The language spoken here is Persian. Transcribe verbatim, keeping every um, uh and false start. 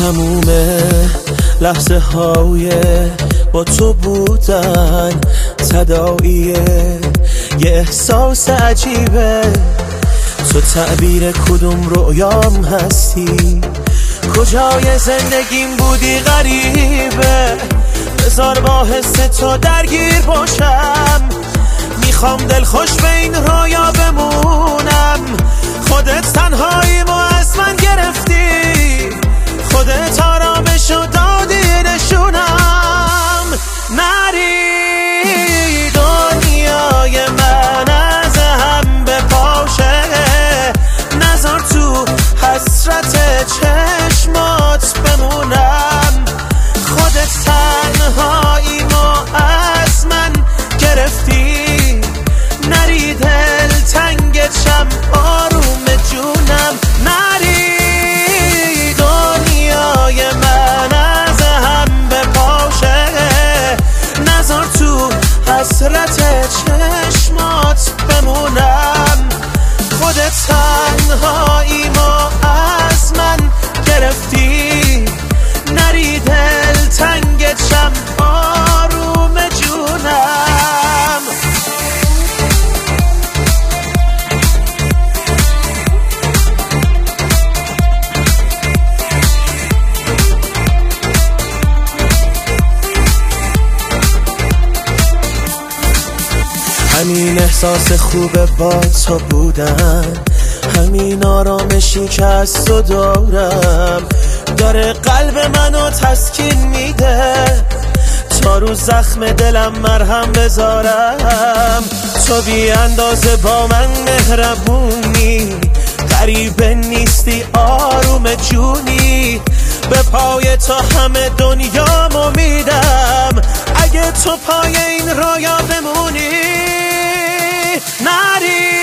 تموم لحظه های با تو بودن تداعیه، یه احساس عجیبه. تو تعبیر کدوم رویام هستی، کجای زندگیم بودی غریبه. بذار با حس تو درگیر باشم، میخوام دلخوش به این رویا بمونم. خودت تنهاییمو از من گرفتی، خودت آرامش و دادی نشونم. نری دنیای من از هم بپاشه، نذار تو حسرت چشمات بمونم. خودت تنهاییمو از من گرفتی، نری دل تنگت شم آروم جونم. نری دنیای من از هم بپاشه، نذار تو حسرت چشمات بمونم. خودت تنهاییمو از من گرفتی، نری دل تنگت شم آروم جونم. همین احساس خوبه با تو بودن، همین آرامشی که از تو دارم، داره قلب منو تسکین میده. تا رو زخم دلم مرهم بذارم، تو بی اندازه با من مهربونی. غریبه نیستی آروم جونی، به پای تو همه دنیامو میدم. اگه تو پای این رویا بمونی، نری